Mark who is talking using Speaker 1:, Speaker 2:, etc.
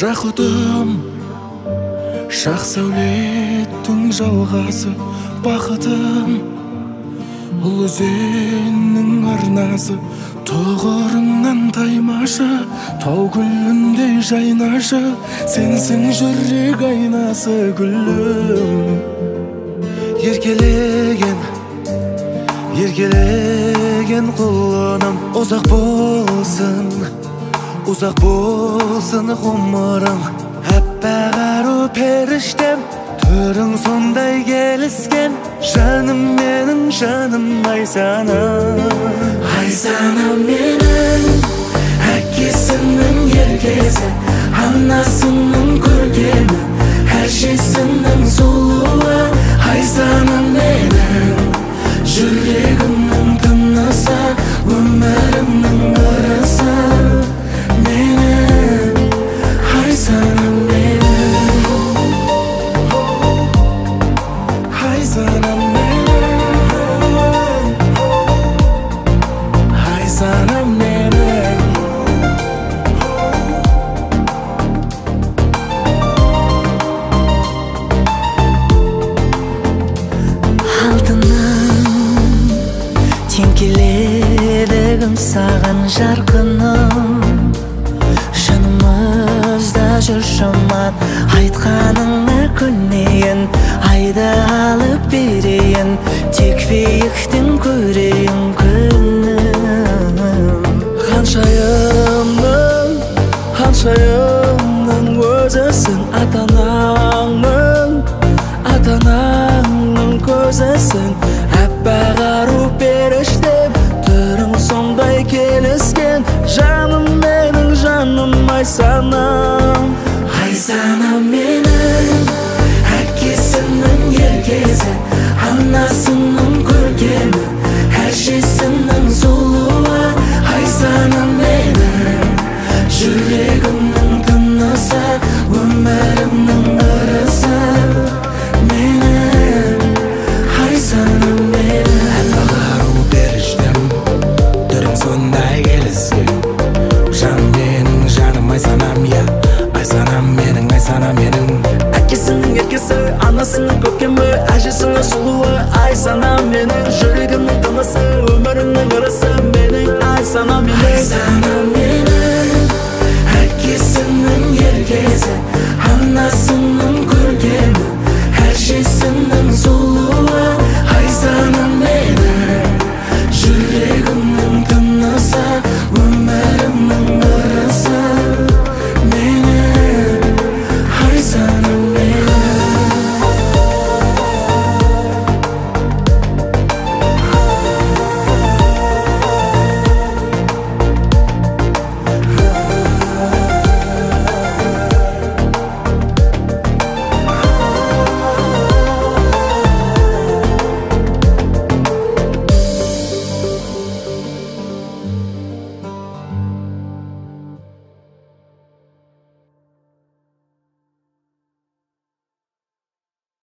Speaker 1: жақұтым, шақ сәулеттің жалғасы, бақытым, ұл өзеннің арнасы, тұғырыңнан таймашы, тау гүліндей жайнашы, сенсің жүрек айнасы гүлім. Еркелеген құлыным, ұзақ болсын ғұмырың. Әппақ ару періштем, түрің сондай келіскен, жаным менің, жаным Айсанам.
Speaker 2: Айсанам менің, әкесінің еркесі, анасының көркемі, әжесінің сұлуы. Айсанам менің, жүрегімнің тынысы, өмірімнің ырысы. Менің Айсанам менің, Айсанам менің, Айсанам менің. Алтыным, тең келеді кім саған жарқыным. Жанымызда жүр жаман, айтқаныңа көнейін, айды алып берейін, тек биіктен көрейін күнім. Ханшайымның өзісің, ата-анаңның көзісің. Әппақ ару періштем, түрің сондай келіскен, жаным менің, жаным Айсанам. Айсанам менің, әкесінің еркесі, анасының көркемі, әжесінің сұлуы. Айсанам менің, жүрегімнің тынысы, өмірімнің ырысы. Менің Айсанам менің.
Speaker 1: Әппақ ару періштем, түрің сондай келіскен, жаным менің, жаным Айсанам. Айсанам менің, Айсанам менің.
Speaker 2: Әкесінің еркесі, анасының көркемі, әжесінің сұлуы. Айсанам менің, жүрегімнің тынысы, өмірімнің ырысы. Менің Айсанам менің.